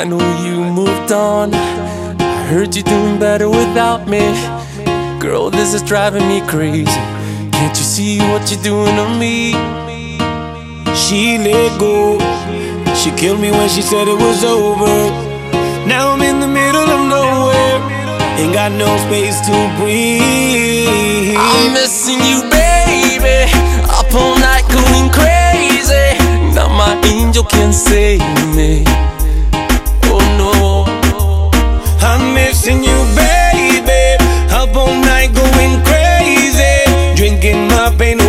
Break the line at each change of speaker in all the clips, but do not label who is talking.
know you moved on. I heard you're doing better without me. Girl, this is driving me crazy. Can't you see what you're doing to me?
She let go. She killed me when she said it was over. Now I'm in the middle of nowhere. Ain't got no space to breathe.
I'm missing you, baby. Up all night going crazy. Now my angel can't save me. Oh no.
I'm missing you, baby. Up all night going crazy, drinking my pain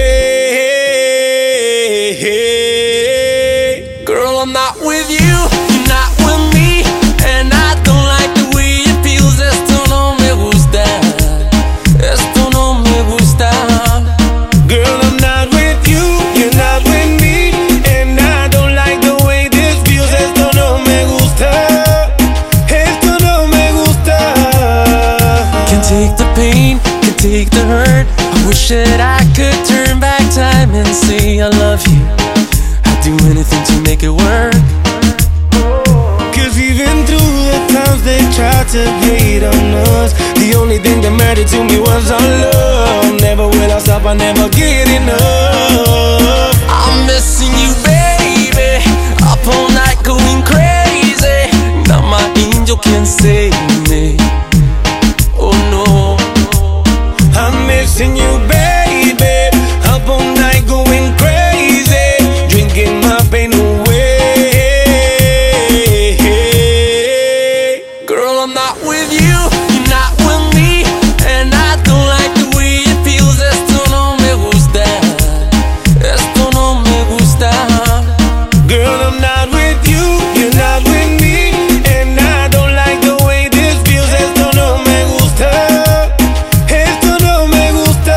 away.
Girl, I'm not with you, you're not with me, and I don't like the way it feels. Esto no me gusta. Esto no me gusta.
Girl, I'm not with you, you're not with me, and I don't like the way this feels. Esto no me gusta. Esto no me gusta.
Can't take the pain, can't take the hurt. I wish that I could turn back time and say I love you. I'd do anything to make it work.
Cause even through the times they tried to hate on us, the only thing that mattered to me was our love. Never will I stop, I never get enough.
I'm missing you, baby. Up all night going crazy. Now my angel can't save me. Oh no.
I'm missing you, baby. Up all night going crazy, drinking my pain away.
Girl, I'm not with you, you're not with me, and I don't like the way it feels. Esto no me gusta. Esto no me gusta.
Girl, I'm not with you, you're not with me, and I don't like the way this feels. Esto no me gusta. Esto no me gusta.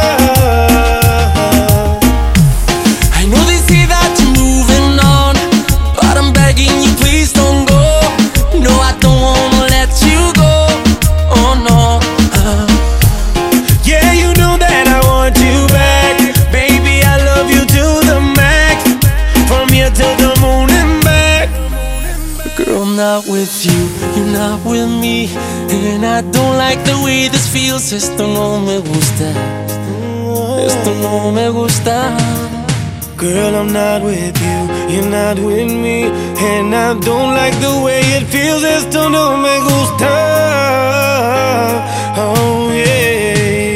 I know they say that you're moving on, but I'm begging you, please don't go. No, I don't wanna let you go. Oh no.
Yeah, you know that I want you back. Baby, I love you to the max. From here till the moon and back.
Girl, I'm not with you, you're not with me, and I don't like the way this feels. Esto no me gusta. Esto no me gusta.
Girl, I'm not with you, you're not with me, and I don't like the way it feels. Esto no me gusta. Oh yeah.